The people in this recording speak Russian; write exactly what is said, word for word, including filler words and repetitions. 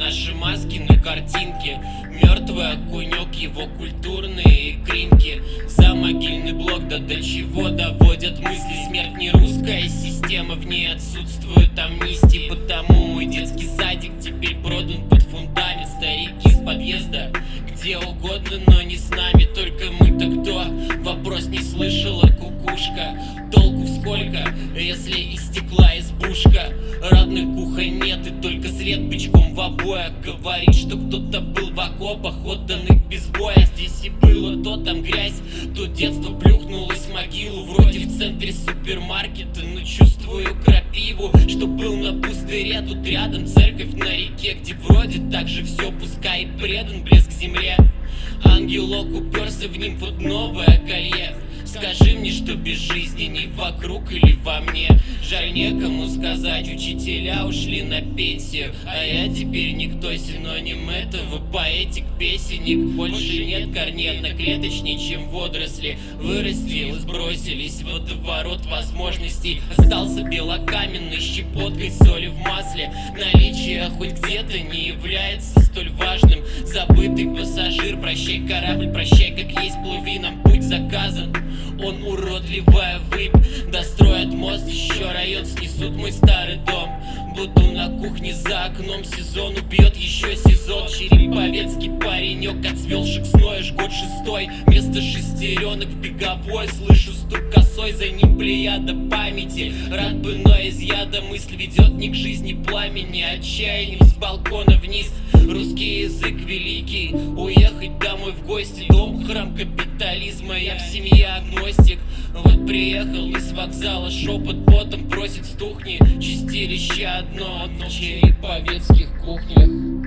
наши маски на картинке. Мертвый окунек, его культурные икринки. За могильный блок, да до чего доводят мысли. Смерть не русская система, в ней отсутствует амнистии. Потому мой детский садик теперь продан под фундамент. Старики с подъезда, где угодно, но не с нами. Только мы-то кто? Вопрос не слышала кукушка. Толку сколько, если из стекла избушка? Родных кухонь нет, и только свет бычком в обоях говорит, что кто-то был в окопах, отданных без боя. Здесь и было то там грязь, то детство плюхнулось в могилу. Вроде в центре супермаркета, но чувствую крапиву, что был на пустыре. Тут рядом церковь на реке, где вроде так же все, пускай и предан блеск земле. Ангелок уперся в ним, вот новое колье. Скажи мне, что безжизненней вокруг или во мне. Жаль, некому сказать, учителя ушли на пенсию, а я теперь никто, синоним этого поэтик, песенник. Больше нет корней, одноклеточней, чем водоросли. Вырастил и сбросились в водоворот возможностей. Остался белокаменной щепоткой соли в масле. Наличие хоть где-то не является столь важным. Забытый пассажир, прощай корабль, прощай, как есть, плыви, нам путь заказан. Он уродливая выпь, достроят мост, еще район снесут мой старый дом. Буду на кухне за окном, сезон убьет еще сезон. Череповецкий паренек, отцвел шексноешь, год шестой. Вместо шестеренок в беговой слышу стук косой, за ним плеяда памяти. Рад бы, но из яда мысль ведет не к жизни пламени, отчаянием с балкона вниз. Русский язык великий, уехать домой в гости. Дом, храм капитализма, я в семье агностик. Вот приехал и с вокзала шепот потом просит стухни. Чистилище одно, но в череповецких кухнях.